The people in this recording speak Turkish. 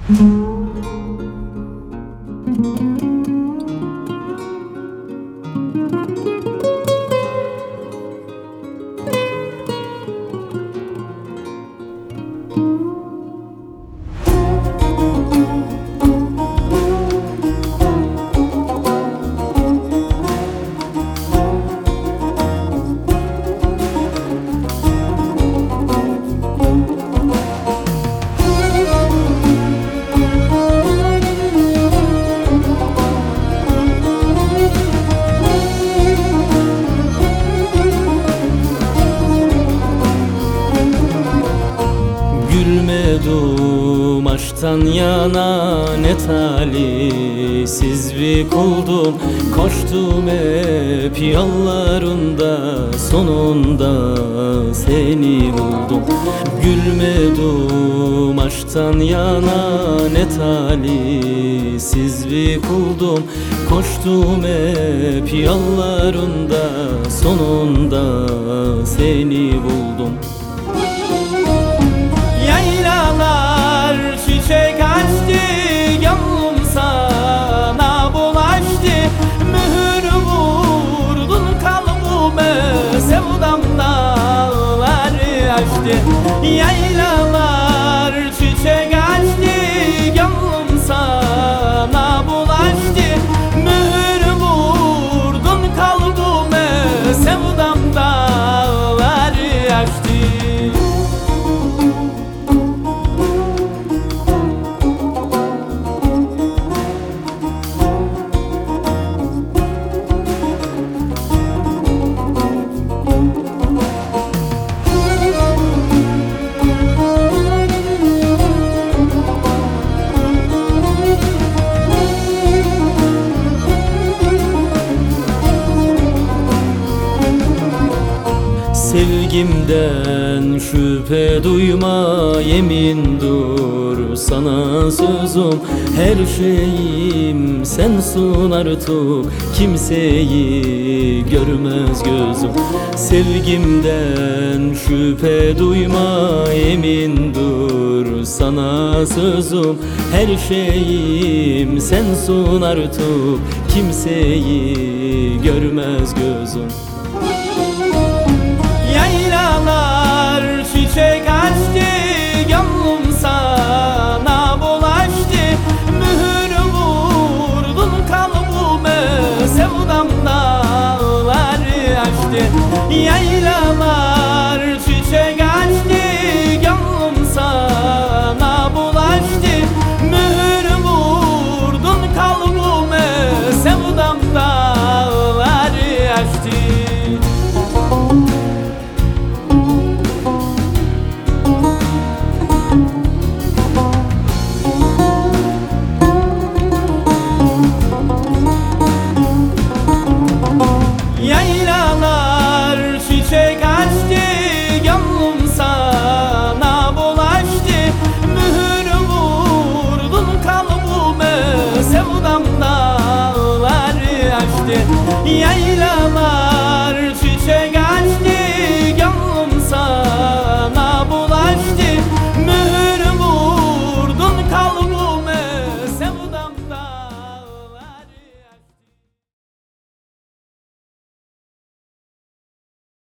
Gülmedim aşktan yana, ne talihsiz bir kuldum. Koştum hep yollarında, sonunda seni buldum. Gülmedim aşktan yana, ne talihsiz bir kuldum. Koştum hep yollarında, sonunda seni buldum. Yaylalar çiçek açtı, gönlüm sana bulaştı. Mühür vurdun kalbime, sevdam dağları aştı. Yaylalar çiçek açtı, gönlüm sana bulaştı. Mühür vurdun kalbime, sevdam dağları aştı. Sevgimden şüphe duyma, yemindir sana sözüm. Her şeyim sensin artık, kimseyi görmez gözüm. Sevgimden şüphe duyma, yemindir sana sözüm. Her şeyim sensin artık, kimseyi görmez gözüm. Yaylalar çiçek açtı, gönlüm sana bulaştı. Mühür vurdun kalbime, sevdam dağları aştı.